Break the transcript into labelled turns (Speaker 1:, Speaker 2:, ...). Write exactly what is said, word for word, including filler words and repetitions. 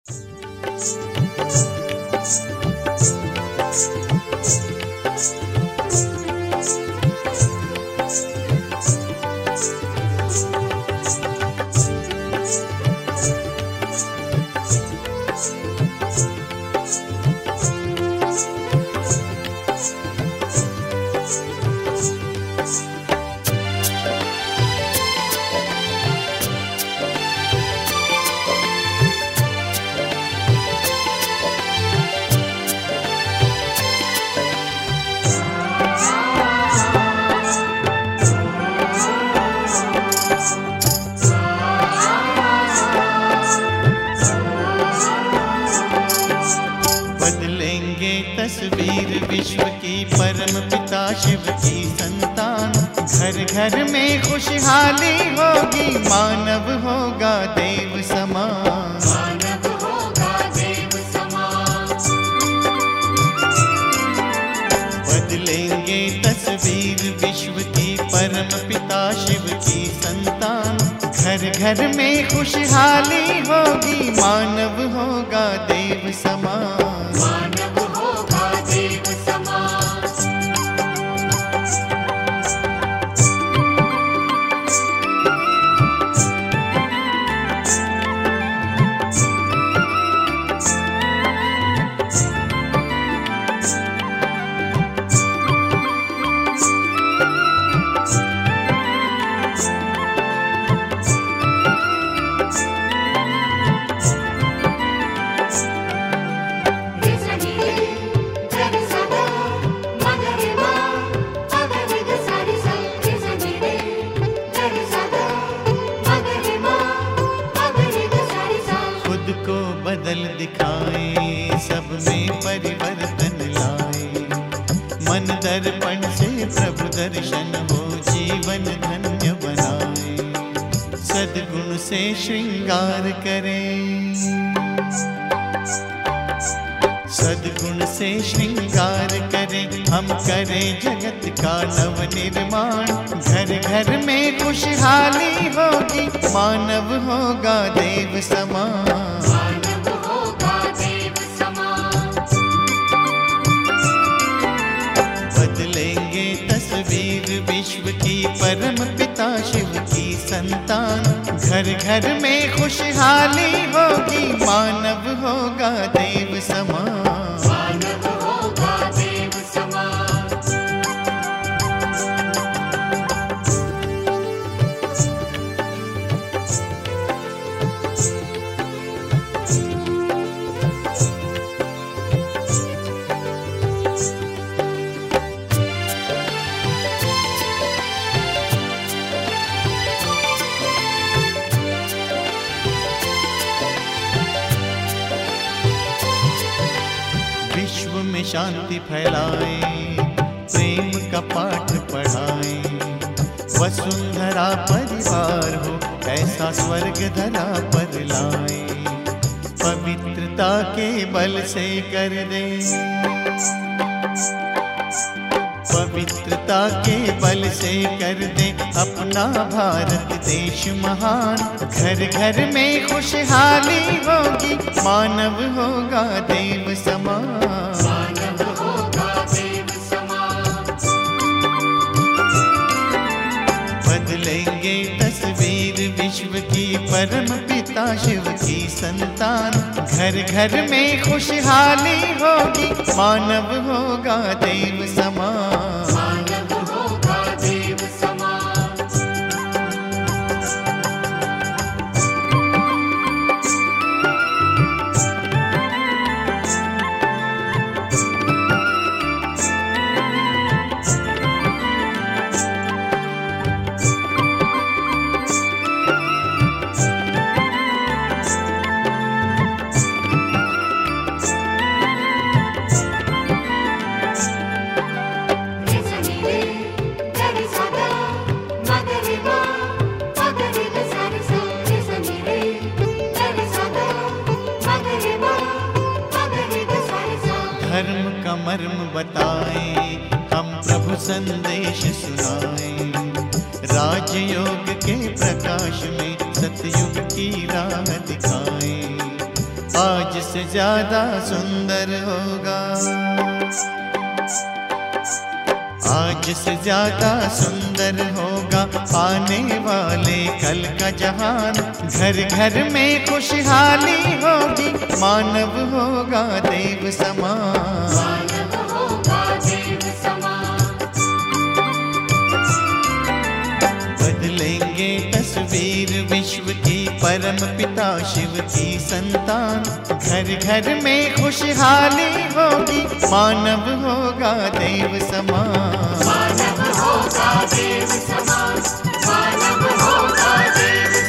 Speaker 1: बदलेंगे तस्वीर विश्व की, परम पिता शिव की संतान। घर घर में खुशहाली होगी, मानव होगा देव समान।
Speaker 2: मानव होगा देव समान।
Speaker 1: बदलेंगे तस्वीर विश्व की, परम पिता शिव की संतान। घर घर में खुशहाली होगी, मानव होगा देव समान।
Speaker 2: मानव होगा देव समान।
Speaker 1: बदल दिखाए, सब में परिवर्तन लाए। मन दर्पण से प्रभु दर्शन हो, जीवन धन्य बनाए। सद्गुण से श्रृंगार करें, सद्गुण से श्रृंगार करें। हम करें जगत का नव निर्माण। घर घर में खुशहाली होगी, मानव होगा देव समान।
Speaker 2: मानव होगा देव समान।
Speaker 1: बदलेंगे तस्वीर विश्व की, परम पिता शिव की संतान। घर घर में खुशहाली होगी, मानव होगा देव समान।
Speaker 2: मानव होगा देव समान।
Speaker 1: विश्व में शांति फैलाए, प्रेम का पाठ पढ़ाए। वसुंधरा परिवार हो, ऐसा स्वर्ग धरा पर लाए। पवित्रता के बल से कर दे, पवित्रता के बल से कर दे अपना भारत देश महान। घर घर में खुशहाली होगी, मानव होगा देव समान।
Speaker 2: मानव होगा देव समान।
Speaker 1: बदलेंगे तस्वीर विश्व की, परम पिता शिव की संतान। घर घर में खुशहाली होगी, मानव होगा देव समान।
Speaker 2: मानव होगा देव समान।
Speaker 1: धर्म का मर्म बताएं, हम प्रभु संदेश सुनाएं। राजयोग के प्रकाश में सतयुग की राह दिखाएं। आज से ज्यादा सुंदर होगा। आज से ज्यादा सुंदर होगा आने वाले कल का जहान। घर घर में खुशहाली होगी, मानव होगा देव समान।
Speaker 2: मानव होगा देव समान।
Speaker 1: बदलेंगे तस्वीर विश्व की परम पिता शिव की संतान। घर घर में खुशहाली होगी, मानव होगा देव समान।
Speaker 2: मानव होगा देव समान। मानव होगा देव